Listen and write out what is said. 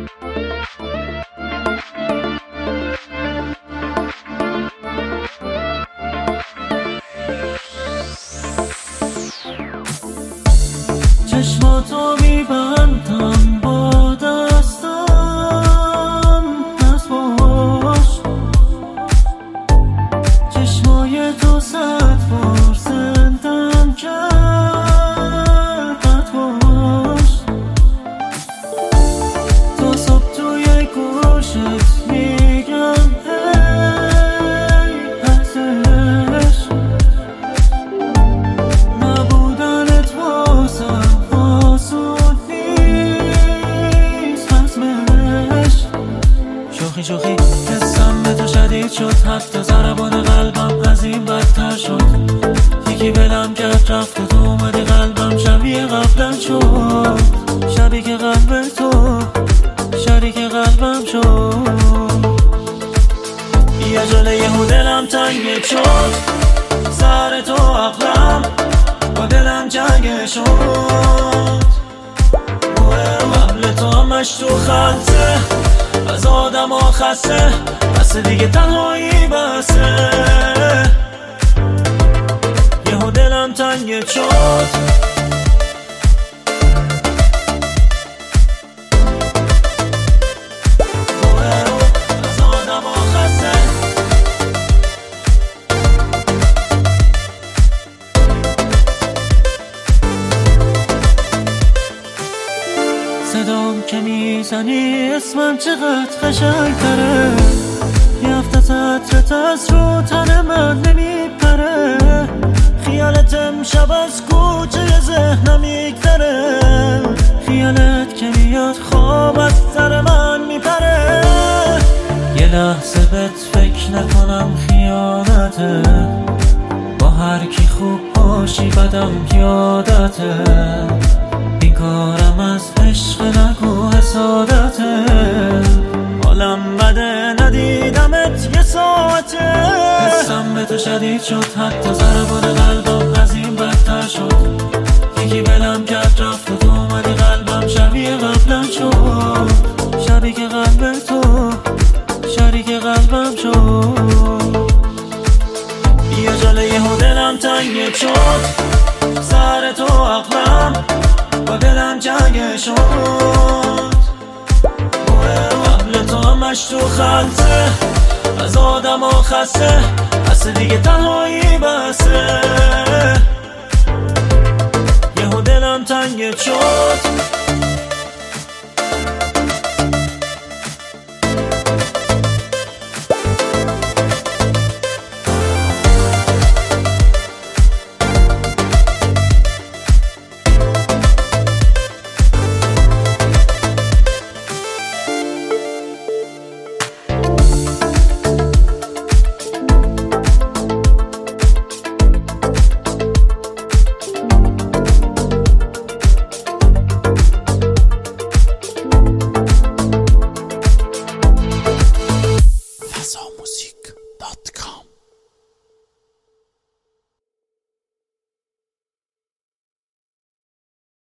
چشماتو میبندم با دستم، پس باش چشمای تو 100 بار زندم کرد، باش تا صبح توی گوشت میگم هی ازش نبودنت واسم آسون نیست، حتمش شوخی شوخی حسم به تو شدید شد، حتی ضربان قلبم از این بدتر شد. یکی ولم کرد رفت و تو اومدی قلبم شبیه قبلم شد، شبیه که قلب تو شریک قلبم شد. یه جله یهو دلم تنگ شد، سر تو عقلم با دلم جنگ شد. قبل تو همش تو خلطه، از آدم ها خسته، بس دیگه تنهایی بسه. یهو دلم تنگ شد، از آدم ها خسته. صدام که میزنی اسمم چقدر قشنگ تره، یه هفته عطرت از رو تن من نمیپره. خیالت امشب از کوچه ذهنم میگذره، خیالت که میاد خواب از سر من میپره. یه لحظه بهت فکر نکنم خیانته، با هر کی خوب باشی بدم یادته. این کارم از عشق نگو حسادته، حالم بده ندیدمت یه ساعته. حسم به تو شدید شد، حتی ضربان قلبم از این بدتر شد. یکی ولم کرد رفت و تو اومدی قلبم شبیه قبلم شد، شبیه که قلب تو شریک قلبم شد. یه جله یهو دلم تنگ شد، سر تو عقلم با دلم جنگ شد. قبل تو همش تو خلطه، از آدم ها خسته، بس دیگه تنهایی بسه. یهو دلم تنگ شد.